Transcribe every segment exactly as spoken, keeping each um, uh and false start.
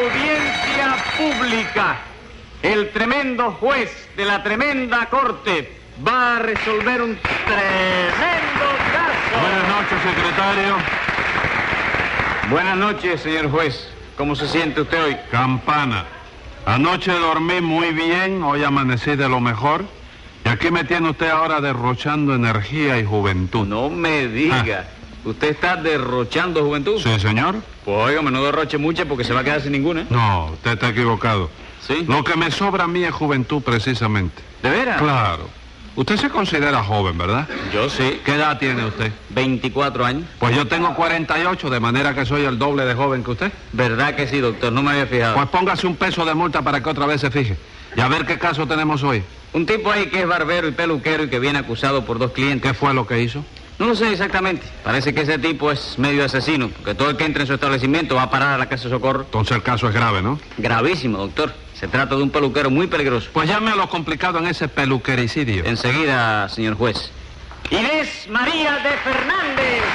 Audiencia pública. El tremendo juez de la tremenda corte va a resolver un tremendo caso. Buenas noches, secretario. Buenas noches, señor juez. ¿Cómo se siente usted hoy? Campana. Anoche dormí muy bien, hoy amanecí de lo mejor. Y aquí me tiene usted ahora derrochando energía y juventud. No me diga. Ah. ¿Usted está derrochando juventud? Sí, señor. Pues oiga, no derroche mucha porque se va a quedar sin ninguna. No, usted está equivocado. ¿Sí? Lo que me sobra a mí es juventud, precisamente. ¿De veras? Claro. Usted se considera joven, ¿verdad? Yo sí. ¿Qué edad tiene usted? veinticuatro años. Pues yo tengo cuarenta y ocho, de manera que soy el doble de joven que usted. ¿Verdad que sí, doctor? No me había fijado. Pues póngase un peso de multa para que otra vez se fije. Y a ver qué caso tenemos hoy. Un tipo ahí que es barbero y peluquero y que viene acusado por dos clientes. ¿Qué fue lo que hizo? No lo sé exactamente. Parece que ese tipo es medio asesino, porque todo el que entre en su establecimiento va a parar a la casa de socorro. Entonces el caso es grave, ¿no? Gravísimo, doctor. Se trata de un peluquero muy peligroso. Pues llame a lo complicado en ese peluquericidio. Enseguida, señor juez. Inés María de Fernández.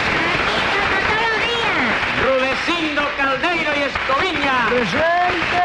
Rudecindo Caldeiro y Escoviña. ¡Presente!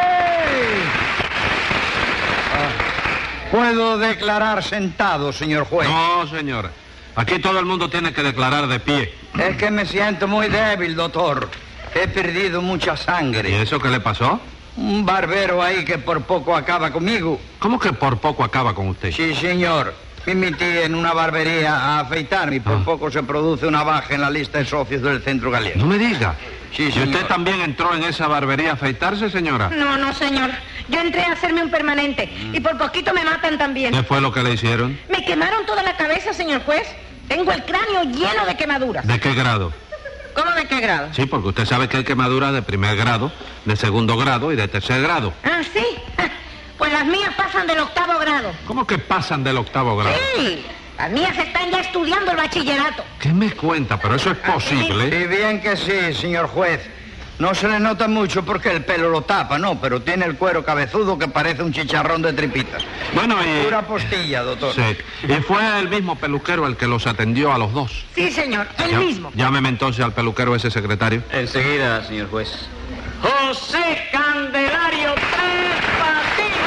Ah, ¿puedo declarar sentado, señor juez? No, señora. Aquí todo el mundo tiene que declarar de pie. Es que me siento muy débil, doctor. He perdido mucha ¿Y sangre. eso qué le pasó? Un barbero ahí que por poco acaba conmigo. ¿Cómo que por poco acaba con usted? Sí, señor. Me metí en una barbería a afeitarme y por Ah. poco se produce una baja en la lista de socios del centro galego. No me diga. Sí, ¿Y señor. usted también entró en esa barbería a afeitarse, señora? No, no, señor. Yo entré a hacerme un permanente y por poquito me matan también. ¿Qué fue lo que le hicieron? Me quemaron toda la cabeza, señor juez. Tengo el cráneo lleno de quemaduras. ¿De qué grado? ¿Cómo de qué grado? Sí, porque usted sabe que hay quemaduras de primer grado, de segundo grado y de tercer grado. Ah, ¿sí? Pues las mías pasan del octavo grado. ¿Cómo que pasan del octavo grado? Sí, las mías están ya estudiando el bachillerato. ¿Qué me cuenta? Pero eso es posible. Sí, bien que sí, señor juez. No se le nota mucho porque el pelo lo tapa, ¿no? Pero tiene el cuero cabezudo que parece un chicharrón de tripitas. Bueno, y... Pura postilla, doctor. Sí. Y fue el mismo peluquero el que los atendió a los dos. Sí, señor, el Ya- mismo. Llámeme entonces al peluquero ese secretario. Enseguida, señor juez. José Candelario Tres Patines.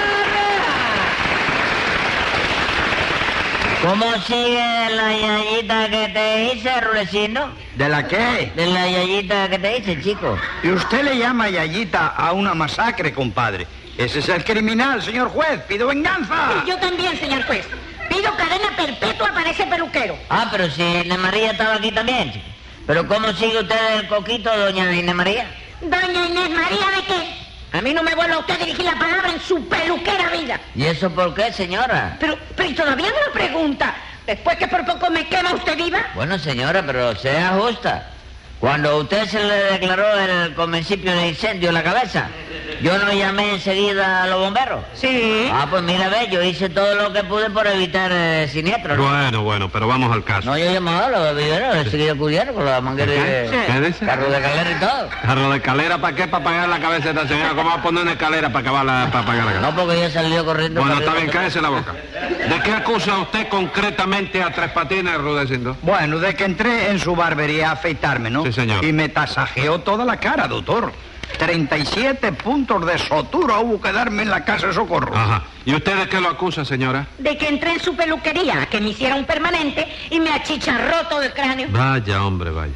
¿Cómo sigue la yayita que te hice, Rudecindo? ¿De la qué? De la yayita que te hice, chico. Y usted le llama Yayita a una masacre, compadre. Ese es el criminal, señor juez. Pido venganza. Yo también, señor juez. Pido cadena perpetua para ese peluquero. Ah, pero si Inés María estaba aquí también, chico. ¿Pero cómo sigue usted el coquito, doña Inés María? Doña Inés María, ¿de qué? A mí no me vuelve a usted a dirigir la palabra en su peluquera vida. ¿Y eso por qué, señora? Pero, pero y todavía no lo pregunta. Después que por poco me quema usted viva. Bueno, señora, pero sea justa. Cuando a usted se le declaró el principio de incendio en la cabeza, ¿yo no llamé enseguida a los bomberos? Sí. Ah, pues mira, ve, yo hice todo lo que pude por evitar eh, siniestros, ¿no? Bueno, bueno, pero vamos al caso. No, yo llamaba a los viveros, he seguido cubriendo con la manguera de Sí. ¿Qué dice? carro de calera y todo. ¿Carro de escalera para qué? ¿Para pagar la cabeza de esta señora? ¿Cómo va a poner una escalera para acabar la, para pagar la cabeza? No, porque yo salió corriendo. Bueno, para está bien, arriba. cállese la boca. ¿De qué acusa usted concretamente a Tres Patines, Rudecindo? Bueno, de que entré en su barbería a afeitarme, ¿no? Sí, señor. Y me tasajeó toda la cara, doctor. treinta y siete puntos de sutura hubo que darme en la casa de socorro. Ajá. ¿Y usted de qué lo acusa, señora? De que entré en su peluquería, que me hiciera un permanente y me achicharró todo el cráneo. Vaya, hombre, vaya.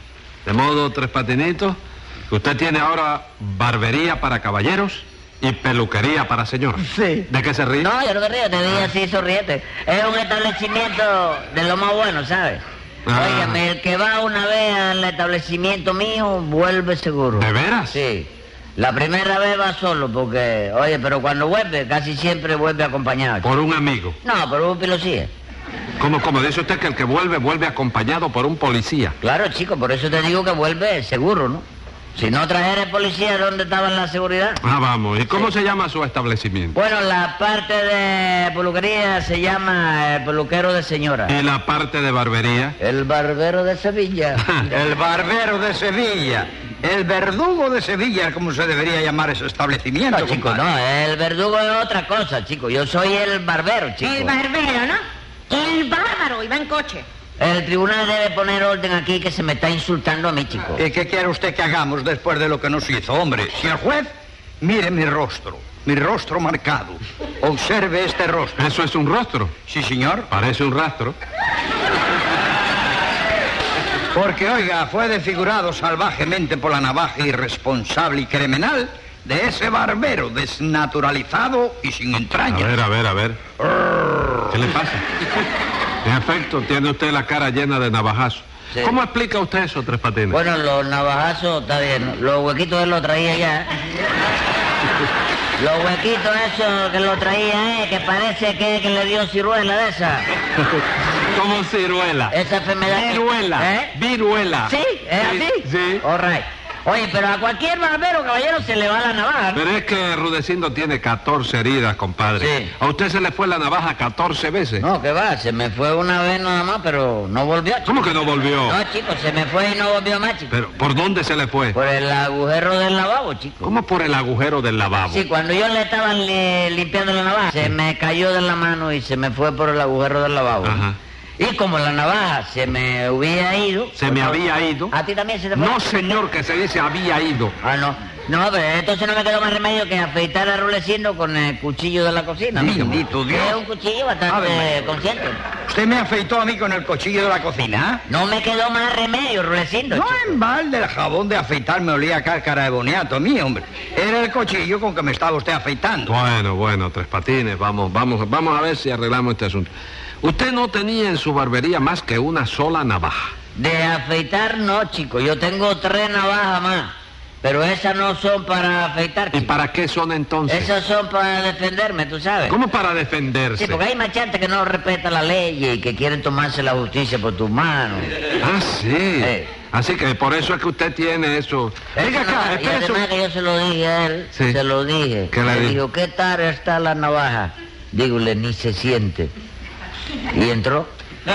De modo, Tres Patinitos, usted tiene ahora barbería para caballeros y peluquería para señoras. Sí. ¿De qué se ríe? No, yo no me río, te dije así sonriente. Es un establecimiento de lo más bueno, ¿sabes? Ah. Óigame, el que va una vez al establecimiento mío, vuelve seguro. ¿De veras? Sí. La primera vez va solo, porque, oye, pero cuando vuelve, casi siempre vuelve acompañado. Por un amigo. No, por un policía. ¿Cómo, cómo dice usted que el que vuelve, vuelve acompañado por un policía? Claro, chico, por eso te digo que vuelve seguro, ¿no? Si no trajera el policía, ¿dónde estaba la seguridad? Ah, vamos. ¿Y cómo se llama su establecimiento? Bueno, la parte de peluquería se llama el peluquero de señora. ¿Y la parte de barbería? El barbero de Sevilla. El barbero de Sevilla. El verdugo de Sevilla, como se debería llamar ese establecimiento. No, chico, compadre. no, el verdugo es otra cosa, chico. Yo soy el barbero, chico. El barbero, ¿no? El bárbaro iba en coche. El tribunal debe poner orden aquí que se me está insultando a mí, chico. ¿Y qué quiere usted que hagamos después de lo que nos hizo, hombre? Señor juez, mire mi rostro, mi rostro marcado. Observe este rostro. ¿Eso es un rostro? Sí, señor. Parece un rastro. Porque, oiga, fue desfigurado salvajemente por la navaja irresponsable y criminal de ese barbero desnaturalizado y sin A entrañas. ver, a ver, a ver. ¿Qué le pasa? En efecto, tiene usted la cara llena de navajazos. Sí. ¿Cómo explica usted eso, Tres Patines? Bueno, los navajazos, está bien. Los huequitos él los traía ya. Los huequitos esos que lo traía, eh, que parece que, que le dio ciruela de esa. ¿Cómo ciruela? Esa enfermedad. que- Viruela. ¿Eh? Viruela. ¿Sí? ¿Es Sí, así? sí. All right. Oye, pero a cualquier barbero, caballero, se le va la navaja, ¿no? Pero es que Rudecindo tiene catorce heridas, compadre. Sí. A usted se le fue la navaja catorce veces. No, que va, se me fue una vez nada más, pero no volvió, chico. ¿Cómo que no volvió? No, chico, se me fue y no volvió más, chico. Pero, ¿por dónde se le fue? Por el agujero del lavabo, chico. ¿Cómo por el agujero del lavabo? Sí, cuando yo le estaba li- limpiando la navaja, se me cayó de la mano y se me fue por el agujero del lavabo. Ajá. Y como la navaja se me hubiera ido... ¿Se me había ido? ¿A ti también se te fue? No, señor, que se dice había ido. Ah, no. No, pero entonces no me quedó más remedio que afeitar a Rulecindo con el cuchillo de la cocina. amigo. Bendito Que Dios. es un cuchillo Ave bastante María. consciente. Usted me afeitó a mí con el cuchillo de la cocina. No me quedó más remedio, Rulecindo. No chico. en balde, el jabón de afeitar me olía a cáscara de boniato a mí, hombre. Era el cuchillo con que me estaba usted afeitando. Bueno, bueno, Tres Patines, vamos, vamos, vamos a ver si arreglamos este asunto. Usted no tenía en su barbería más que una sola navaja. De afeitar no, chico. Yo tengo tres navajas más. Pero esas no son para afeitar, ¿Y chico. para qué son entonces? Esas son para defenderme, tú sabes. ¿Cómo para defenderse? Sí, porque hay machantes que no respetan la ley y que quieren tomarse la justicia por tus manos. Ah, sí. Eh. Así que por eso es que usted tiene eso. Venga Eso no- acá, y espere su- además que yo se lo dije a él, Sí. se lo dije. ¿Qué le Me dijo? dijo, ¿qué tal está la navaja? Dígole, ni se siente. Y entró.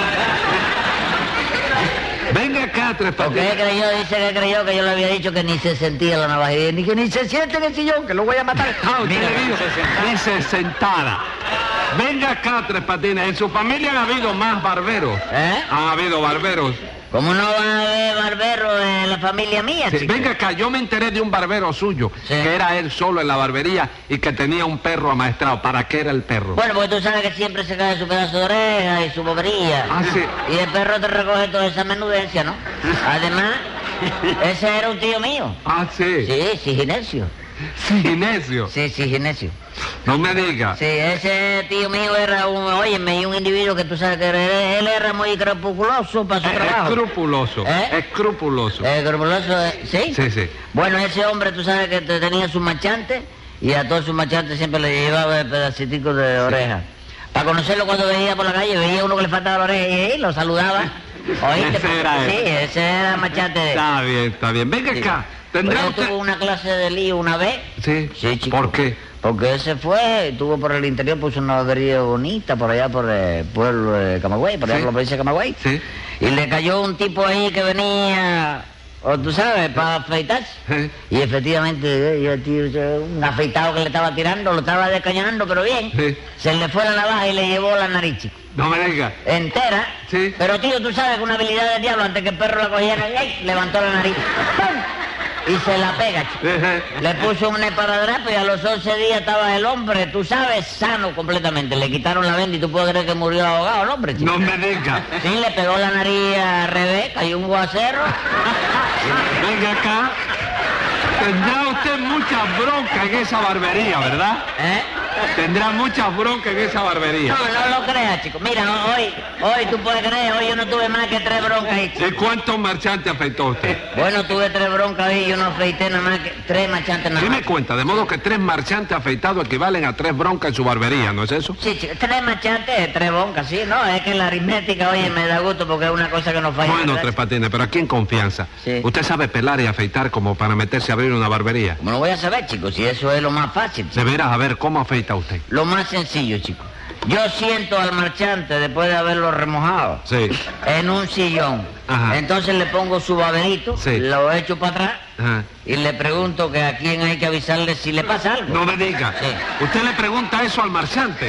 Venga acá, Tres ¿Por qué Patines. creyó? Dice que creyó que yo le había dicho que ni se sentía la navaja. Y ni que ni se siente en el sillón, que lo voy a matar. Ah, usted Mira, le dijo, dice sentada. Venga acá, Tres Patines. En su familia han habido más barberos. ¿Eh? Han habido barberos. ¿Cómo no va a haber barbero en la familia mía, Sí, chico? venga acá, yo me enteré de un barbero suyo, Sí. que era él solo en la barbería y que tenía un perro amaestrado. ¿Para qué era el perro? Bueno, porque tú sabes que siempre se cae su pedazo de oreja y su bobería. Ah, sí. Y el perro te recoge toda esa menudencia, ¿no? Además, ese era un tío mío. Ah, sí. Sí, sí, Ginesio. Sí, Ginesio. Sí, sí, Ginesio. No me diga. Sí, ese tío mío era un, óyeme, y un individuo que tú sabes que era- él era muy crepusculoso para su Es trabajo. escrupuloso. ¿Eh? Escrupuloso. Eh, crepusculoso, eh, ¿sí? Sí, sí. Bueno, ese hombre, tú sabes que te- tenía sus machantes y a todos sus machantes siempre le llevaba el pedacitico de oreja. Para conocerlo cuando veía por la calle, veía uno que le faltaba la oreja y ahí lo saludaba. ¿Oíste? Ese era él. Sí, ese era el machante de él. Está bien, está bien. Venga Sí. acá. Pero ¿Tendrá él usted...? tuvo una clase de lío una vez. Sí. Sí, chico. ¿Por qué? Porque él se fue, estuvo por el interior, puso una barbería bonita por allá por el pueblo de Camagüey, por allá Sí. por la provincia de Camagüey. Sí. Y le cayó un tipo ahí que venía, o tú sabes, para afeitarse. Sí. Y efectivamente, eh, el tío, eh, un afeitado que le estaba tirando, lo estaba descañonando, pero bien. Sí. Se le fue la navaja y le llevó la nariz, chico. No me diga. Entera. Sí. Pero tío, tú sabes que una habilidad del diablo, antes que el perro la cogiera, ¡ay! Levantó la nariz. ¡Pum! Y se la pega, chico. Le puso un esparadrapo y a los once días estaba el hombre, tú sabes, sano completamente. Le quitaron la venda y tú puedes creer que murió ahogado el hombre, chico. No me diga. Sí, le pegó la nariz a Rebeca y un guacero. Venga acá. Tendrá usted mucha bronca en esa barbería, ¿verdad? ¿Eh? Tendrá mucha bronca en esa barbería. No, no lo creas, chico. Mira, hoy, hoy tú puedes creer, hoy yo no tuve más que tres broncas ahí, chico. ¿Y cuántos marchantes afeitó usted? Bueno, tuve tres broncas ahí y yo no afeité nada más que tres machantes nada ¿Qué más. me cuenta? De modo que tres marchantes afeitados equivalen a tres broncas en su barbería, ¿no es eso? Sí, chico, tres machantes, tres broncas, sí, no, es que la aritmética, oye, me da gusto porque es una cosa que no falla. Bueno, ¿verdad? Tres Patines, pero aquí en confianza. Sí. ¿Usted sabe pelar y afeitar como para meterse a abrir una barbería? ¿Cómo lo voy a saber, chico? Si eso es lo más fácil, chico. De veras, a ver, ¿cómo afeita usted? Lo más sencillo, chico. Yo siento al marchante después de haberlo remojado Sí. en un sillón. Ajá. Entonces le pongo su baberito, Sí. lo echo para atrás Ajá. y le pregunto que a quién hay que avisarle si le pasa algo. No me diga. Sí. ¿Usted le pregunta eso al marchante?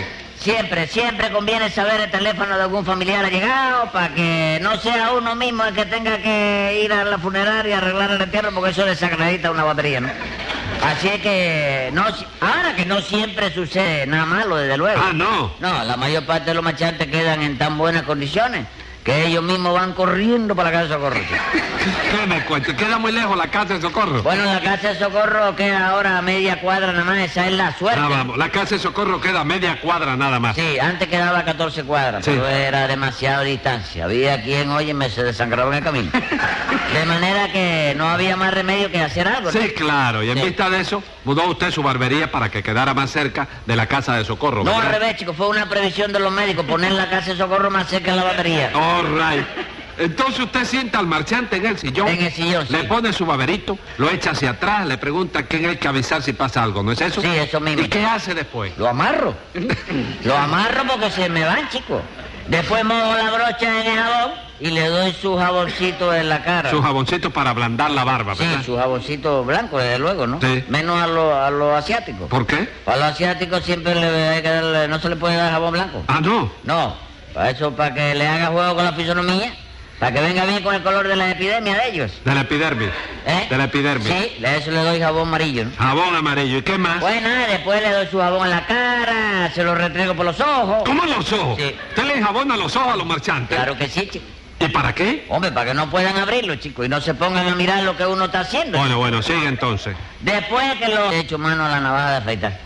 Siempre, siempre conviene saber el teléfono de algún familiar allegado para que no sea uno mismo el que tenga que ir a la funeraria y arreglar el entierro, porque eso desacredita una batería, ¿no? Así es que, no, ahora que no siempre sucede nada malo, desde luego. Ah, ¿no? No, la mayor parte de los marchantes quedan en tan buenas condiciones que ellos mismos van corriendo para la casa de socorro. ¿Qué me cuenta? ¿Queda muy lejos la casa de socorro? Bueno, la casa de socorro queda ahora a media cuadra nada más, esa es la suerte. Ah, vamos, la casa de socorro queda a media cuadra nada más. Sí, antes quedaba a catorce cuadras, Sí. pero era demasiada distancia. Había quien, oye, me se desangraba en el camino. De manera que no había más remedio que hacer algo, ¿no? Sí, claro, y en Sí. vista de eso, mudó usted su barbería para que quedara más cerca de la casa de socorro, No, al ¿verdad? revés, chico, fue una previsión de los médicos, poner la casa de socorro más cerca de la batería. All right. Entonces usted sienta al marchante en el sillón. En el sillón, Le sí. pone su baberito, lo echa hacia atrás, le pregunta a quién hay que avisar si pasa algo, ¿no es eso? Sí, eso mismo. ¿Y qué hace después? Lo amarro. Lo amarro porque se me van, chico. Después mojo la brocha en el jabón y le doy su jaboncito en la cara. Su jaboncito para ablandar la barba, Sí, ¿verdad? su jaboncito blanco, desde luego, ¿no? Sí. Menos a los a los asiáticos. ¿Por qué? A los asiáticos siempre le hay que darle, no se le puede dar jabón blanco. Ah, no. No, para eso, para que le haga juego con la fisonomía, para que venga bien con el color de la epidemia de ellos. De la epidermis. ¿Eh? De la epidermis. Sí, de eso le doy jabón amarillo, ¿no? Jabón amarillo. ¿Y qué más? Pues nada, después le doy su jabón en la cara, se lo retrego por los ojos. ¿Cómo los ojos? Sí. ¿Usted le enjabona los ojos a los marchantes? Claro que sí, chico. ¿Y para qué? Hombre, para que no puedan abrirlo, chico, y no se pongan a mirar lo que uno está haciendo. Bueno, bueno, sigue entonces. Después que lo he hecho mano a la navaja de afeitar.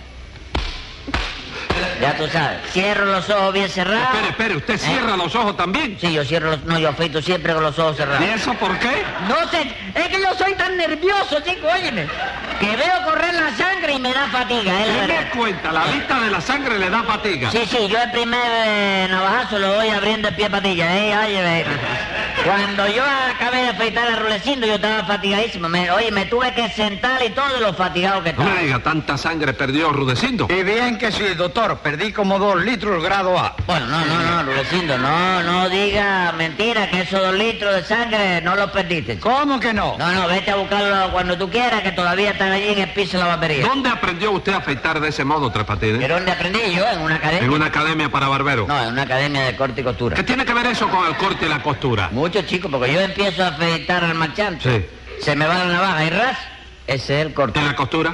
Ya tú sabes, cierro los ojos bien cerrados. Espere, espere, ¿usted ¿Eh? cierra los ojos también? Sí, yo cierro los... No, yo afeito siempre con los ojos cerrados. ¿Y eso por qué? No sé, es que yo soy tan nervioso, chico, óyeme, que veo correr la sangre y me da fatiga, es la ¿Qué verdad. me cuenta? La vista de la sangre le da fatiga. Sí, sí, yo el primer eh, navajazo lo doy abriendo el pie patilla, ¿eh? Oye, cuando yo acabé de afeitar a Rulecindo, yo estaba fatigadísimo. Me, oye, me tuve que sentar y todo de lo fatigado que No estaba. me diga, tanta sangre perdió Rudecindo. Y bien que sí, doctor, perdí como dos litros grado A. Bueno, no, no, no, Rulecindo, no, no diga mentira que esos dos litros de sangre no los perdiste, chico. ¿Cómo que no? No, no, vete a buscarlo cuando tú quieras, que todavía están allí en el piso de la barbería. ¿Dónde aprendió usted a afeitar de ese modo, Tres Patines? ¿De dónde aprendí yo? ¿En una academia? En una academia para barberos. No, en una academia de corte y costura. ¿Qué tiene que ver eso con el corte y la costura? Mucho, chico, porque yo empiezo a afeitar al marchante. Sí. Se me va la navaja y ras, ese es el corte. ¿Y la costura?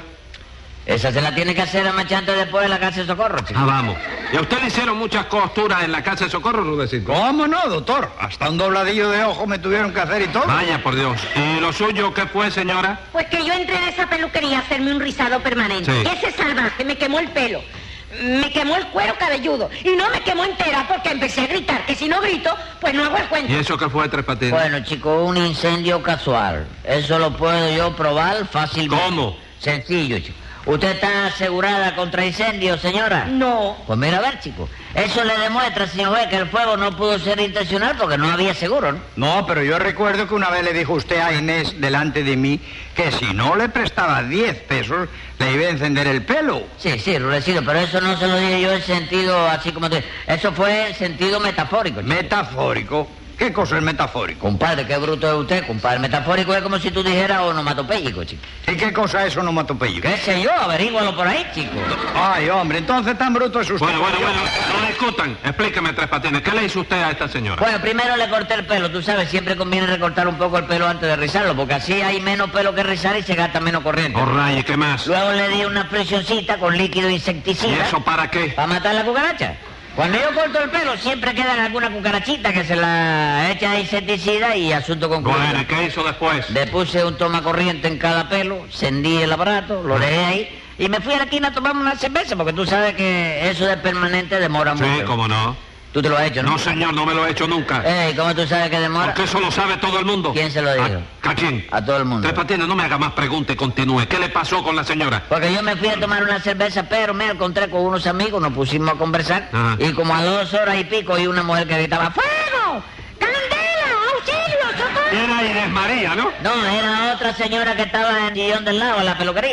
Esa se la tiene que hacer al marchante después de la casa de socorro, chico. Ah, vamos. ¿Y a usted le hicieron muchas costuras en la casa de socorro, Rudecindo? ¿Cómo no, doctor? Hasta un dobladillo de ojo me tuvieron que hacer y todo. Vaya, por Dios. ¿Y lo suyo qué fue, señora? Pues que yo entré en esa peluquería a hacerme un rizado permanente. Sí. Y ese salvaje me quemó el pelo. Me quemó el cuero cabelludo. Y no me quemó entera porque empecé a gritar. Que si no grito, pues no hago el cuento. ¿Y eso qué fue, Tres Patines? Bueno, chico, un incendio casual. Eso lo puedo yo probar fácilmente. ¿Cómo? Sencillo, chico. ¿Usted está asegurada contra incendios, señora? No. Pues mira, a ver, chico. Eso le demuestra, señor juez, que el fuego no pudo ser intencional porque no había seguro, ¿no? No, pero yo recuerdo que una vez le dijo usted a Inés delante de mí que si no le prestaba diez pesos, le iba a encender el pelo. Sí, sí, Rulecido, pero eso no se lo dije yo en sentido así como tú. Eso fue en sentido metafórico, chico. Metafórico. ¿Qué cosa es metafórico? Compadre, qué bruto es usted, compadre. Metafórico es como si tú dijeras onomatopéyico, chico. ¿Y qué cosa es onomatopéyico? ¿Qué sé yo? Averígualo por ahí, chico. Ay, hombre, entonces tan bruto es usted. Bueno, bueno, como yo. bueno, no discutan. Explíqueme, Tres Patines. ¿Qué le hizo usted a esta señora? Bueno, primero le corté el pelo. Tú sabes, siempre conviene recortar un poco el pelo antes de rizarlo, porque así hay menos pelo que rizar y se gasta menos corriente. Oh, rayos, ¿qué más? Luego le di una presioncita con líquido ¿Y insecticida. eso para qué? ¿Para matar la cucaracha? Cuando yo corto el pelo siempre queda alguna cucarachita que se la echa de insecticida y asunto concluido. Bueno, ¿y qué hizo después? Le puse un toma corriente en cada pelo, encendí el aparato, lo dejé ahí y me fui a la esquina a tomarme una cerveza porque tú sabes que eso de permanente demora Sí, mucho. cómo no. Tú te lo has hecho, ¿no? No, señor, no me lo he hecho nunca. Ey, ¿cómo tú sabes que demora? Porque eso lo sabe todo el mundo. ¿Quién se lo dijo? ¿A, a quién? A todo el mundo. Tres Patines, no me haga más preguntas y continúe. ¿Qué le pasó con la señora? Porque yo me fui a tomar una cerveza, pero me encontré con unos amigos, nos pusimos a conversar Ajá. y como a dos horas y pico y una mujer que gritaba ¡Fuego! ¡Candela! ¡Auxilio! ¡Socorro! Era Inés María, ¿no? No, era otra señora que estaba en el sillón del lado, en la peluquería.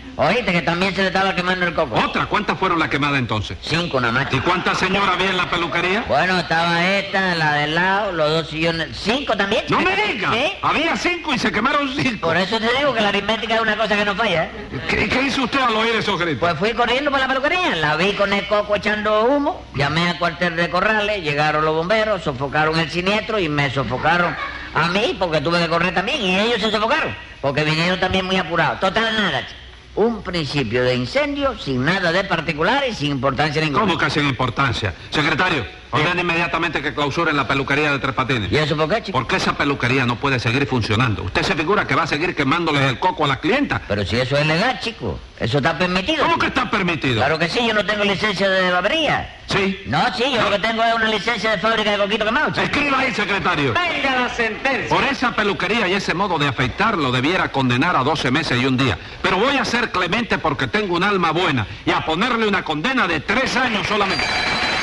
Oíste que también se le estaba quemando el coco. ¿Otra? ¿Cuántas fueron las quemadas entonces? Cinco nada más. ¿Y cuántas señoras había en la peluquería? Bueno, estaba esta, la del lado, los dos sillones. ¿Cinco también? ¡No me digas! ¿Sí? Había cinco y se quemaron cinco. Por eso te digo que la aritmética es una cosa que no falla, ¿eh? ¿Qué, qué hizo usted al oír esos gritos? Pues fui corriendo por la peluquería, la vi con el coco echando humo, llamé al cuartel de Corrales, llegaron los bomberos, sofocaron el siniestro y me sofocaron a mí porque tuve que correr también y ellos se sofocaron porque vinieron también muy apurados. Total nada, chico. Un principio de incendio sin nada de particular y sin importancia ninguna. ¿Cómo que sin importancia? Secretario, ordene inmediatamente que clausuren la peluquería de Tres Patines. ¿Y eso por qué, chico? Porque esa peluquería no puede seguir funcionando. ¿Usted se figura que va a seguir quemándoles el coco a las clientas? Pero si eso es legal, chico. Eso está permitido. ¿Cómo chico. que está permitido? Claro que sí, yo no tengo licencia de barbería. ¿Sí? No, sí, yo lo que tengo es una licencia de fábrica de coquito quemado, chico. Escriba ahí, secretario. Venga la sentencia. Por esa peluquería y ese modo de afeitar lo debiera condenar a doce meses y un día. Pero voy a ser clemente porque tengo un alma buena y a ponerle una condena de tres años solamente.